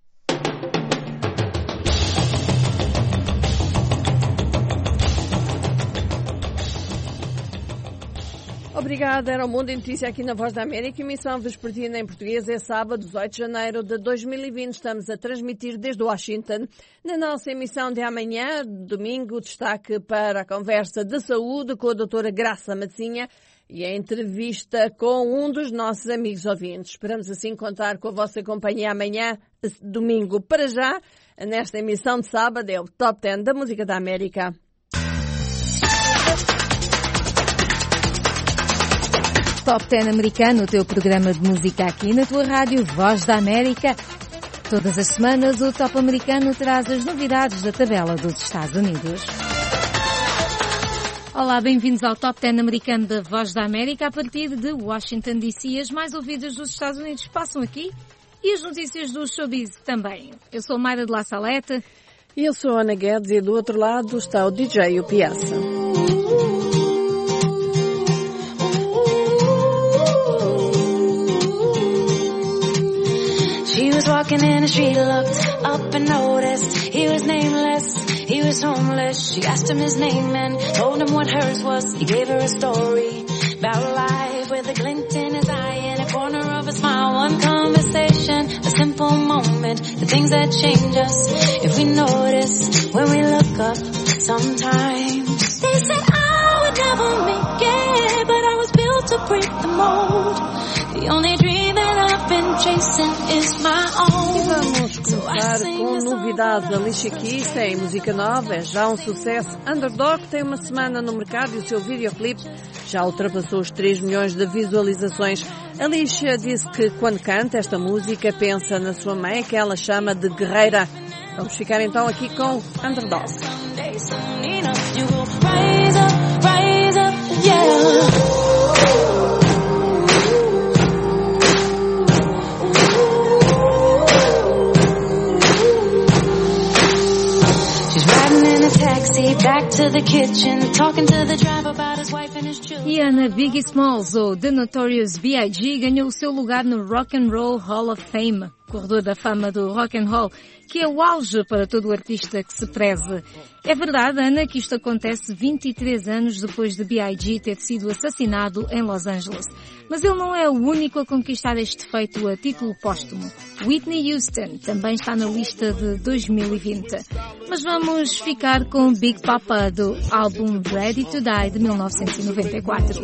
Obrigada, era o Mundo em Notícia aqui na Voz da América. Emissão vespertina em português é sábado, dezoito de janeiro de dois mil e vinte. Estamos a transmitir desde Washington. Na nossa emissão de amanhã, domingo, destaque para a conversa de saúde com a doutora Graça Matzinha e a entrevista com um dos nossos amigos ouvintes. Esperamos assim contar com a vossa companhia amanhã, domingo. Para já, nesta emissão de sábado, é o Top dez da Música da América. Top dez americano, o teu programa de música aqui na tua rádio Voz da América. Todas as semanas o Top americano traz as novidades da tabela dos Estados Unidos. Olá, bem-vindos ao Top dez americano da Voz da América. A partir de Washington D C, as mais ouvidas dos Estados Unidos passam aqui e as notícias do showbiz também. Eu sou Mayra de La Salete. E eu sou Ana Guedes e do outro lado está o D J U P S. He was walking in the street, looked up and noticed he was nameless, he was homeless. She asked him his name and told him what hers was. He gave her a story about life with a glint in his eye and a corner of a smile. One conversation, a simple moment, the things that change us if we notice when we look up sometimes. They said I would never make it, but I was built to break the mold. The only dream that I've been chasing is my own. E vamos começar com novidades. Alicia Keys tem música nova, é já um sucesso. Underdog tem uma semana no mercado e o seu videoclipe já ultrapassou os três milhões de visualizações. Alicia disse que quando canta esta música pensa na sua mãe, que ela chama de guerreira. Vamos ficar então aqui com Underdog. E Ana Biggie Smalls, ou The Notorious B I G, ganhou o seu lugar no Rock and Roll Hall of Fame, corredor da fama do rock and roll, que é o auge para todo o artista que se preze. É verdade, Ana, que isto acontece vinte e três anos depois de B I G ter sido assassinado em Los Angeles. Mas ele não é o único a conquistar este feito a título póstumo. Whitney Houston também está na lista de dois mil e vinte. Mas vamos ficar com Big Papa do álbum Ready to Die de mil novecentos e noventa e quatro.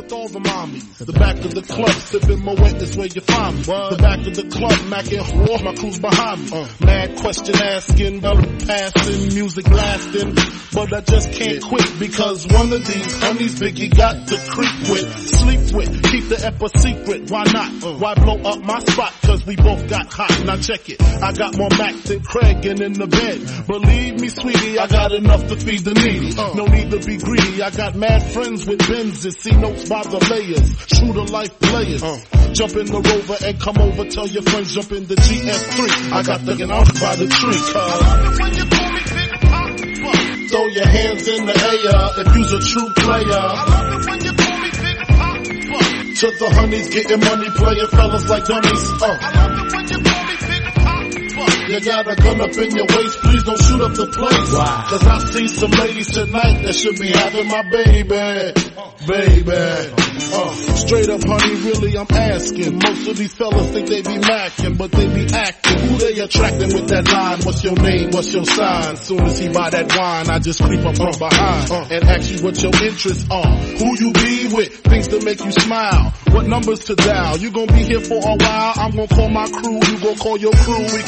But I just can't quit because one of these honeys Biggie got to creep with, sleep with, keep the ep a secret. Why not? Uh, Why blow up my spot? Cause we both got hot. Now check it. I got more Mac than Craig and in the bed. Believe me, sweetie, I got enough to feed the needy. Uh, no need to be greedy. I got mad friends with Benzes. See notes by the layers. True to life players. Uh, jump in the Rover and come over. Tell your friends jump in the G S three. I got the out by the tree. Cause I love it when you call me Big Papa. Throw your hands in the air if you's a true player. I love it when you call me Big Papa. To the honeys getting money, playing fellas like dummies. Uh. I love it when you call me Big Papa. You got a gun up in your waist, please don't shoot up the place. Wow. Cause I see some ladies tonight that should be having my baby. Baby. Uh, straight up, honey, really, I'm asking. Most of these fellas think they be macking, but they be acting. Who they attracting with that line? What's your name? What's your sign? Soon as he buy that wine, I just creep up from behind uh, and ask you what your interests are. Who you be with? Things to make you smile. What numbers to dial? You gonna be here for a while? I'm gonna call my crew. You gonna call your crew. We can rendezvous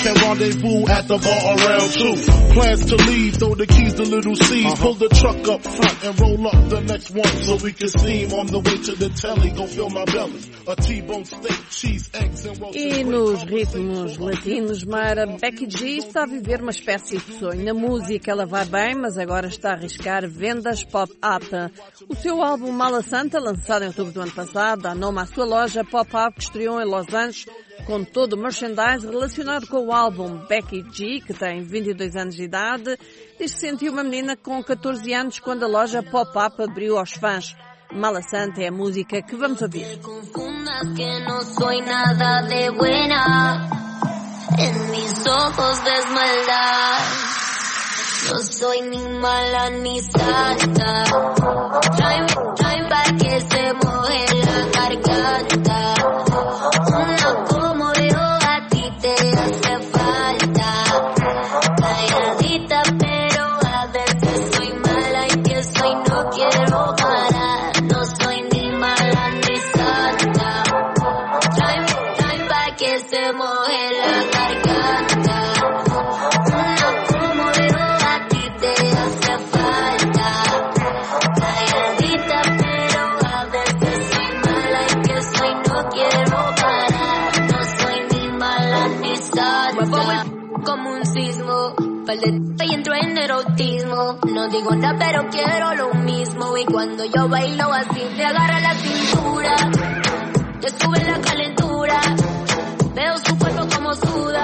rendezvous at the bar around two. Plans to leave, throw the keys to little C's. Uh-huh. Pull the truck up front and roll up the next one so we can steam on the way to the telly. Go fill my belly. A T-bone steak, cheese, eggs and roast. E nos ritmos latinos, Mara, Becky G está a viver uma espécie de sonho. Na música ela vai bem, mas agora está a arriscar vendas pop-up. O seu álbum Mala Santa, lançado em outubro do ano passado, dá nome à sua loja pop-up que estreou em Los Angeles com todo o merchandise relacionado com o álbum. Becky G, que tem vinte e dois anos de idade, diz que sentiu uma menina com catorze anos quando a loja pop-up abriu aos fãs. Mala Santa é a música que vamos ouvir. Que no soy nada de buena, en mis ojos ves maldad, no soy ni mala ni santa, tráeme, tráeme pa' que se moje la garganta, una como yo a ti te hace falta, calladita pero a veces soy mala y que soy no quiero parar, no soy ni mala ni santa, tráeme, tráeme pa' que se moje la garganta, una como yo a ti te hace falta, calladita pero a veces soy mala y que soy no quiero parar, no soy ni mala ni santa, como un sismo, pal de y entro en erotismo, no digo nada pero quiero lo mismo, y cuando yo bailo así me agarra la cintura, te sube la calentura, veo su cuerpo como suda.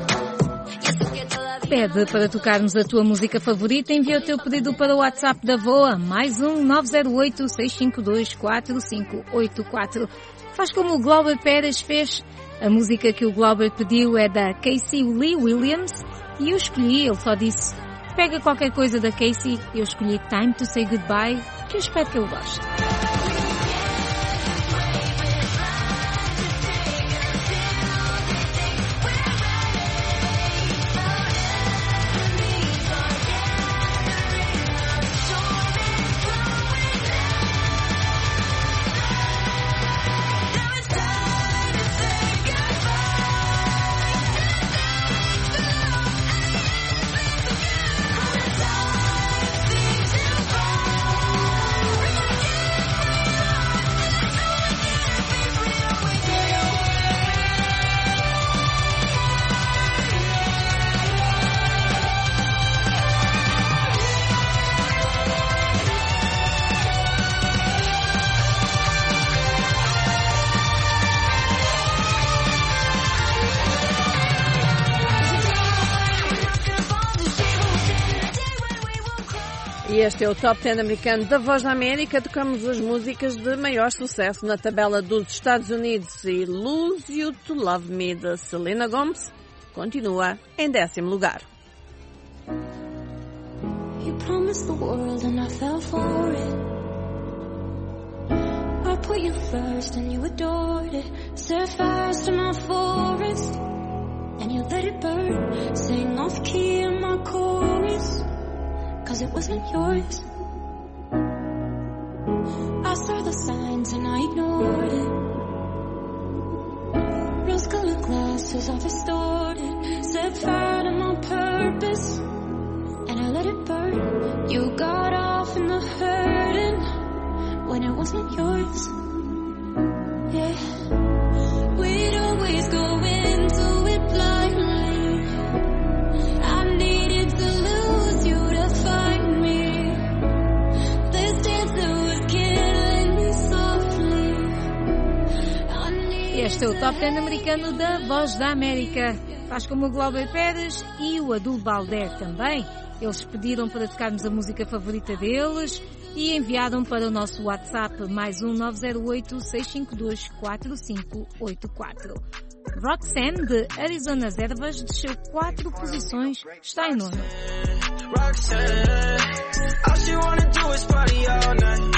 Pede para tocarmos a tua música favorita, envia o teu pedido para o WhatsApp da VOA, mais um nove zero oito, seis cinco dois, quatro cinco oito quatro. Faz como o Glauber Pérez fez. A música que o Glauber pediu é da Casey Lee Williams e eu escolhi, ele só disse, pega qualquer coisa da Casey, eu escolhi Time to Say Goodbye, que eu espero que ele goste. E este é o Top dez americano da Voz da América. Tocamos as músicas de maior sucesso na tabela dos Estados Unidos. E Lose You to Love Me, de Selena Gomez, continua em décimo lugar. You promised the world and I fell for it. I put you first and you adored it. Set fast in my forest and you let it burn. Sing off key in my chorus, cause it wasn't yours. I saw the signs and I ignored it. Rose-colored glasses, I distorted. Set fire to my purpose and I let it burn. You got off in the hurting when it wasn't yours. Yeah, we'd always go into it blindly. I needed to lose you to find me. This dancer was killing me softly. Este é o Top dez americano da Voz da América. Faz como o Glauber Pérez e o Abdul Balder também. Eles pediram para tocarmos a música favorita deles e enviaram para o nosso WhatsApp mais um nove zero oito, seis cinco dois, quatro cinco oito quatro. Roxanne, de Arizonas Ervas, desceu quatro posições, está em nono. Roxanne, all she wanna do is party all night.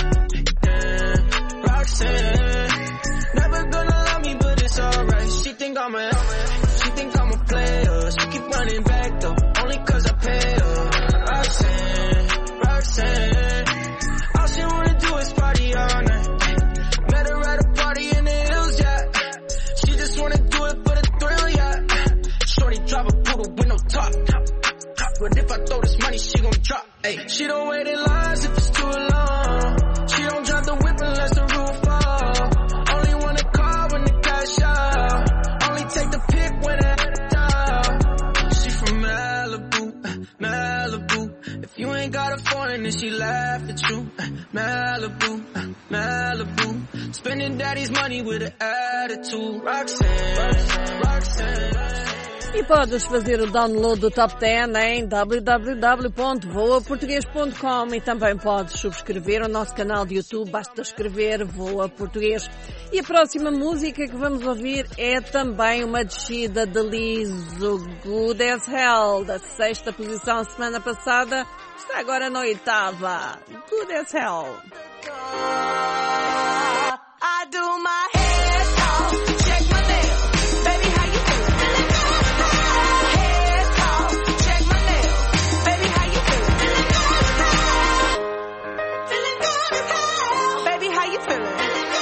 Roxanne, never gonna love me but it's alright. She think I'm a, she think I'm a player. She keep running back though, only cause I pay her. Roxanne, Roxanne, all she wanna do is party all night. Met her at a party in the hills, yeah. She just wanna do it for the thrill, yeah. Shorty drive a poodle. Hey, she don't wait in lines if it's too long. She don't drive the whip unless the roof fall. Only wanna call when the cash out. Only take the pic when it down. She from Malibu, Malibu. If you ain't got a foreign, then she laugh at you. Malibu, Malibu. Spending daddy's money with an attitude. Roxanne, Roxanne. E podes fazer o download do Top dez em w w w ponto voa português ponto com e também podes subscrever o nosso canal de YouTube, basta escrever Voa Português. E a próxima música que vamos ouvir é também uma descida de Lizzo, Good as Hell, da sexta posição semana passada, está agora na oitava, Good as Hell. I do my head talk, check my nails, baby how you feeling? Head talk, check my nails, baby how you feeling? Feeling good as hell, baby how you feeling?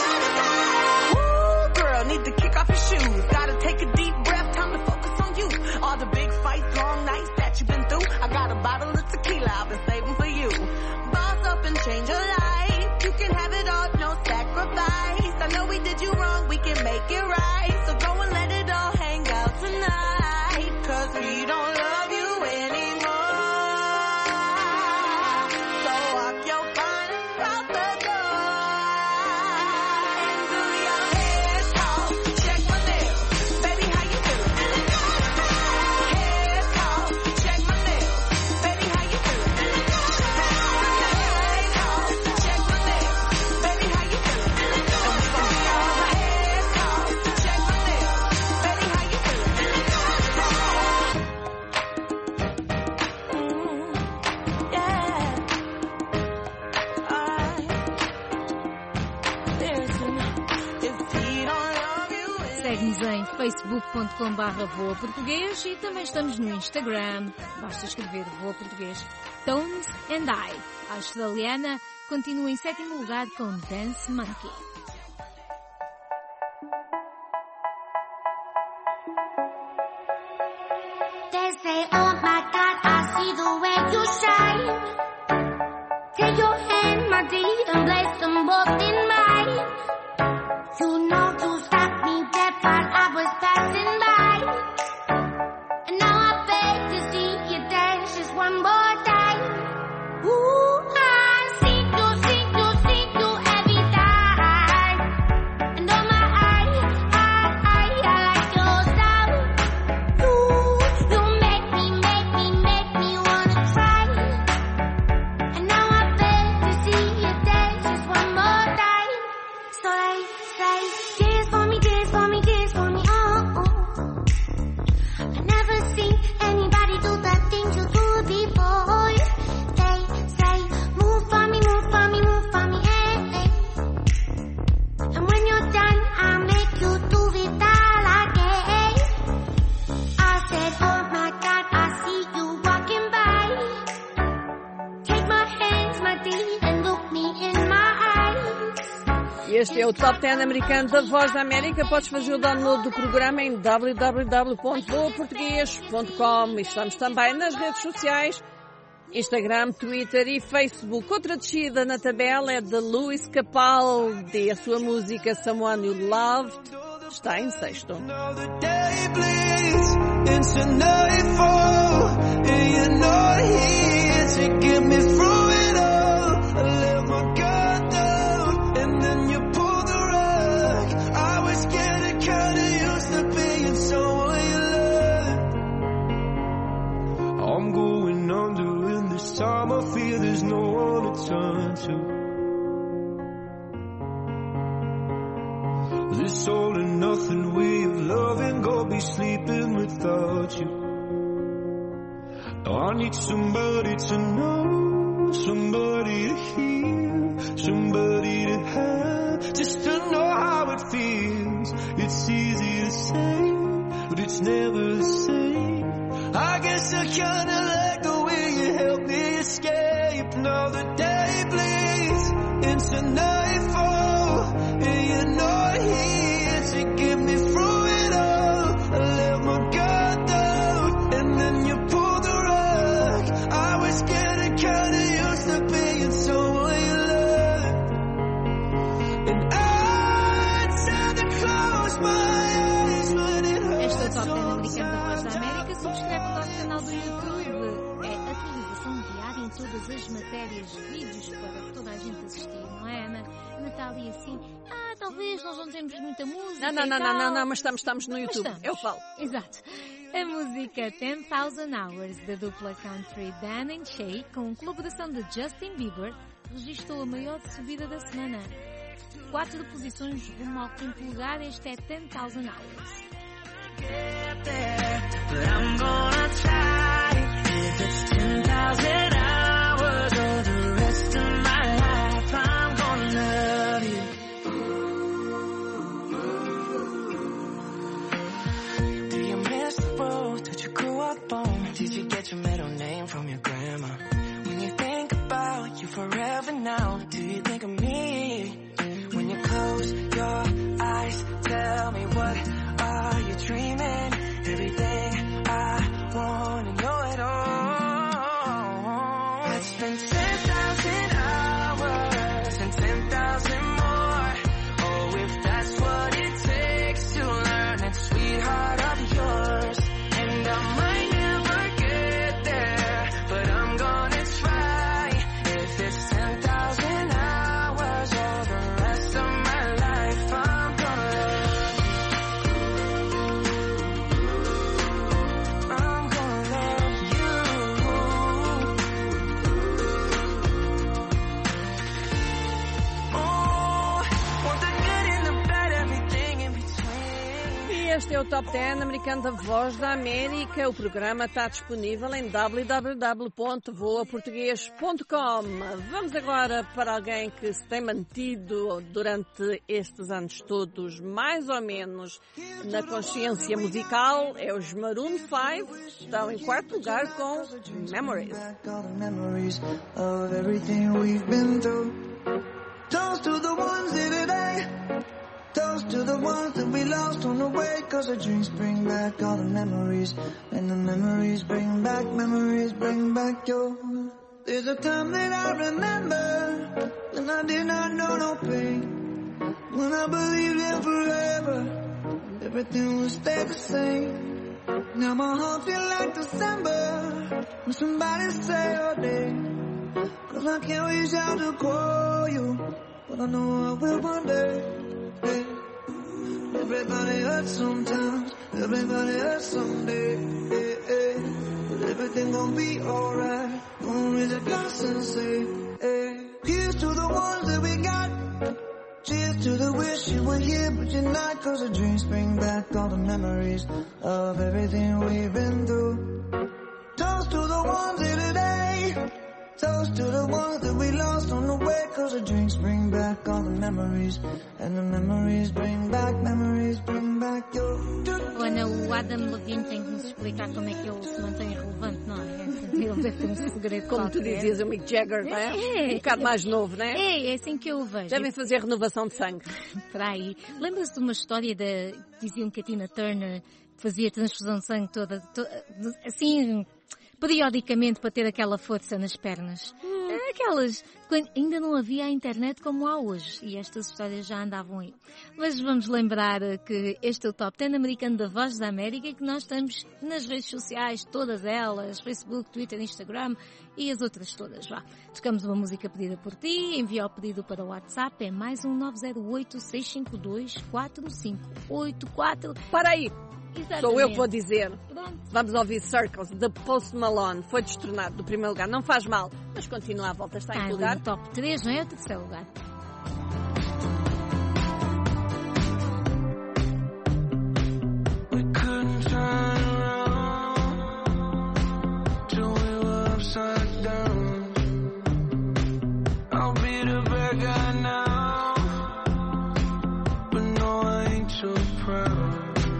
Ooh, girl, need to kick off your shoes, gotta take a deep breath, time to focus on you. All the big fights, long nights that you've been through, I got a bottle of tequila I've been saving for you. Boss up and change your life, you can have it all, no sacrifice. I know we did you wrong, we can make it right. So go and let it all hang out tonight, cause we don't love you anymore. So walk your fine out the door and do your head talk, check my nails, baby how you feeling? Head talk, check my nails, baby how you feeling? Head talk, check my nails, baby how you feeling? Segue-nos em facebook ponto com barra voa português e também estamos no Instagram. Basta escrever Voa Português. Tones and I. A australiana continua em sétimo lugar com Dance Monkey. They say, oh my God, I see the way you shine. Take your hand, my dear, and place them both in mine. You know to stop me dead while I was passing by. And now I beg to see you dance just one more time. Ooh, I see you, see you, see you every time. And oh my, I, I, I, I like your style. You, you make me, make me, make me wanna try. And now I beg to see you dance just one more time. So they say, dance for me, dance for me, dance for me, oh, oh. I never seen anybody do the things you do before. They say, move for me, move for me, move for me, hey, hey. And when you're done, I'll make you do it all again. I said, oh my God, I see you walking by. Take my hands, my dear, and look me in my eyes. Este é o Top dez americano da Voz da América. Podes fazer o download do programa em w w w ponto voa português ponto com. Estamos também nas redes sociais, Instagram, Twitter e Facebook. Outra descida na tabela é de Luis Capaldi. A sua música Someone You Loved está em sexto. I'm going under, and this time I feel there's no one to turn to. This all and nothing way of loving, go be sleeping without you. Now I need somebody to know, somebody to hear, somebody to have, just to know how it feels. It's easy to say, but it's never the same. I guess I kinda like the way you help me escape. Now the day bleeds into nightfall, and you're not here to get me through it all. I let my guard down, and then you pulled the rug. I was getting kinda matérias, vídeos para toda a gente assistir, não é, Ana? A Natália assim, ah, talvez nós não temos muita música. Não, não, não, não, não, não, mas estamos, estamos no YouTube. Estamos. Eu falo. Exato. A música ten thousand hours da dupla country Dan and Shay, com colaboração de Justin Bieber, registrou a maior subida da semana. Quatro posições rumo ao quinto lugar, este é ten thousand hours. Get there, but I'm gonna try. If it's ten thousand hours or the rest of my life, I'm gonna love you. Do you miss the road that you grew up on? Did you get your middle name from your grandma? When you think about you forever now, do you think of me? When you close your eyes, tell me what are you dreaming? Everything I wanna know it all. Let's spend ten thousand hours and ten thousand more. Oh, if that's what it takes to learn that sweetheart of yours. And I might never get there, but I'm gonna try. If it's ten thousand hours or the rest of my life, I'm gonna I'm gonna love you. Oh, want the good and the bad, everything in between. E este é o Top dez americano da Voz da América. O programa está disponível em w w w ponto voa português ponto com. Vamos agora para alguém que se tem mantido durante estes anos todos, mais ou menos, na consciência musical. É os Maroon five. Estão em quarto lugar com Memories. All the memories of everything we've been through. Toast to the ones here today. Toast to the ones that we lost on the way. Cause the drinks bring back all the memories. And the memories bring back, memories bring back your. There's a time that I remember when I did not know no pain. When I believed in forever, everything would stay the same. Now my heart feel like December when somebody say your name. Cause I can't reach out to call you, but I know I will one day. Hey. Everybody hurts sometimes, everybody hurts someday. Hey, hey. But everything gon' be alright. Gonna raise a glass and say, hey. Here's to the ones that we got. Cheers to the wish you were here, but you're not. Cause the dreams bring back all the memories of everything we've been through. Toast to the ones here today. Toast to the ones that we lost on the way. Cause the drinks bring back all the memories. And the memories bring back, memories bring back your... Ana, o Adam Levine tem que nos explicar como é que ele se mantém relevante, não é? Ele deve ter um segredo. Como tu qualquer. dizias, o Mick Jagger, não é? É, Um bocado mais novo, não é? É, é assim que eu o vejo. Devem fazer renovação de sangue. Para aí. Lembra-se de uma história da... Diziam que a Tina Turner fazia transfusão de sangue toda... To, assim... periodicamente para ter aquela força nas pernas. Hum. Aquelas, quando ainda não havia a internet como há hoje, e estas histórias já andavam aí. Mas vamos lembrar que este é o Top dez americano da Voz da América e que nós estamos nas redes sociais, todas elas, Facebook, Twitter, Instagram e as outras todas, vá. Tocamos uma música pedida por ti, envia o pedido para o WhatsApp, é mais um nove zero oito, seis cinco dois, quatro cinco oito quatro. Para aí! Exatamente. Sou eu que vou dizer. Pronto. Vamos ouvir Circles, de Post Malone. Foi destronado do primeiro lugar. Não faz mal, mas continua a volta. Está em Ah, que lugar? no top três, não é? O terceiro lugar. We couldn't turn around till we were upside down. I'll be the bad guy now, but no, I ain't too proud.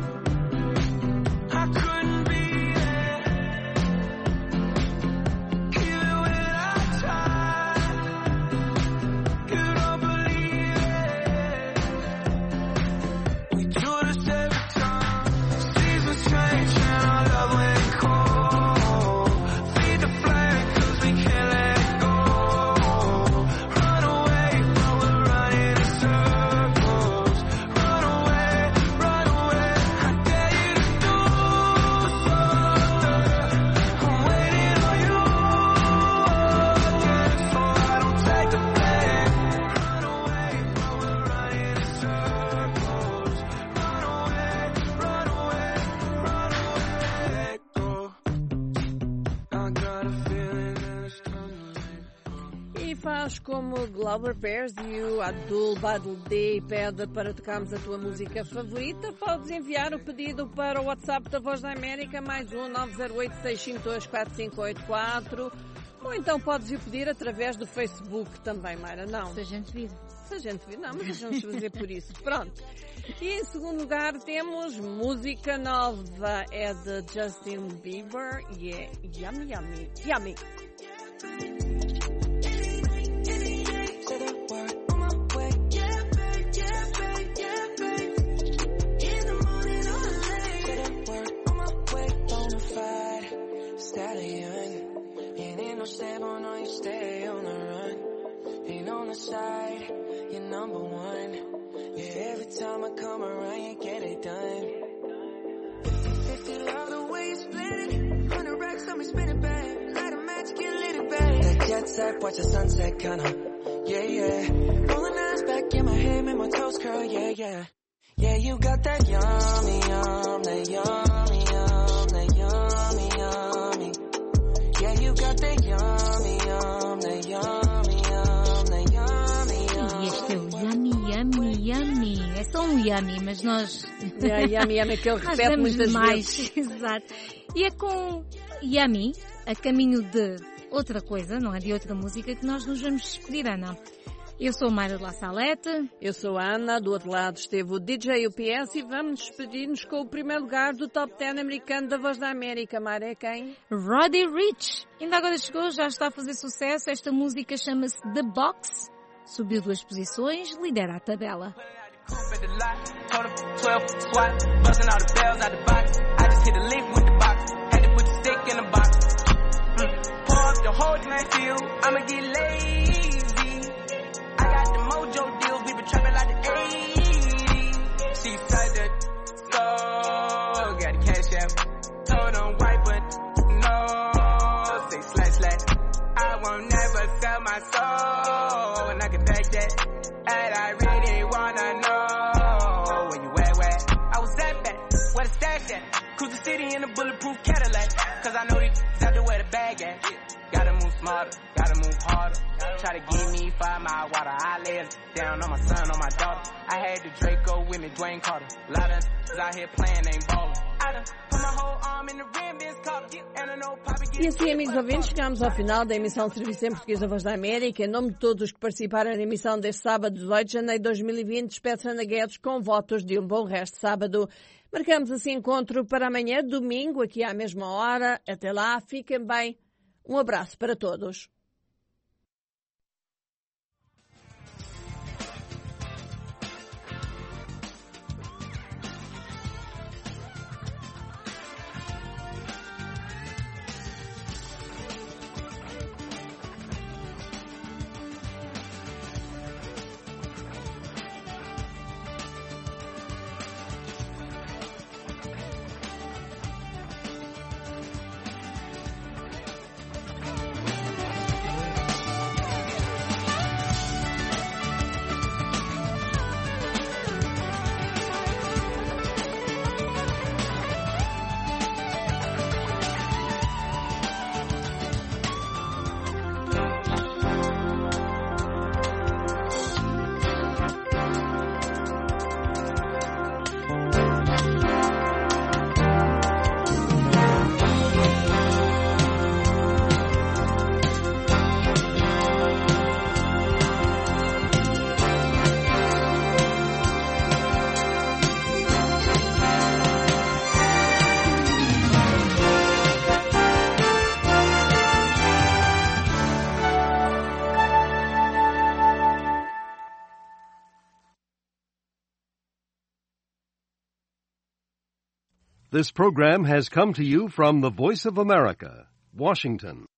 I couldn't be there, even when I tried. You don't believe it. We do this every time. Seasons change and our love went cold. Feed the flame 'cause we can't let it go. Run away, but we're Miami faz como Glover Pairs e o Abdul Badal D pede para tocarmos a tua música favorita. Podes enviar o pedido para o WhatsApp da Voz da América, mais um nove zero oito, seis cinco dois, quatro cinco oito quatro. Ou então podes o pedir através do Facebook também, Mayra, não? Se a gente vir. Se a gente vir, não, mas vamos fazer por isso. Pronto. E em segundo lugar temos música nova, é de Justin Bieber e é Yummy Yummy Yummy. Stable, no, you stay on the run. Ain't on the side, you're number one. Yeah, every time I come around, you get it done. fifty love the way you split it. Hundred racks on me, spin it back. Light a match, get lit it back. That jet set, watch the sunset, kinda. Yeah, yeah. Rolling eyes back in my head, make my toes curl, yeah, yeah. Yeah, you got that yummy, yum, that yummy, yum, that yummy, yummy. Yeah, you got that yummy, yum, that yummy, yum, that yummy, yum. E este é o yummy, yummy, yummy. É só um yummy, mas nós... É yummy, yummy, que ele repete muitas mais. vezes. Exato. E é com yummy, a caminho de outra coisa, não é? De outra música, que nós nos vamos despedir, Ana. Eu sou Mayra de La Salete. Eu sou a Ana, do outro lado esteve o D J U P S e vamos despedir-nos com o primeiro lugar do Top dez americano da Voz da América. Mayra, é quem? Roddy Ricch. Ainda agora chegou, já está a fazer sucesso. Esta música chama-se The Box. Subiu duas posições, lidera a tabela. I got the mojo deals, we been trapping like the eighties. She said that, so, got the cash out. Told them white, but no, say slash slash. I won't never sell my soul, and I can take that. And I really wanna know, where you at, where? I was that bad, where the stash at? Cruise the city in a bulletproof Cadillac, cause I know these out there where the bag at. Gotta move smarter, gotta move harder. Try to give me five mile water. I lay down on my son, on my daughter. I had the Draco with me, Dwayne Carter. A lot of out here playing, ain't ballin'. I done put my whole arm in the rim, Vince Carter. And I know Poppy get. E assim, amigos ouvintes, chegamos ao final da emissão de Serviço em Português da Voz da América. Em nome de todos os que participaram na emissão deste sábado, dezoito de janeiro de dois mil e vinte, despede-se Ana Guedes com votos de um bom resto de sábado. Marcamos assim encontro para amanhã, domingo, aqui à mesma hora. Até lá, fiquem bem. Um abraço para todos. This program has come to you from the Voice of America, Washington.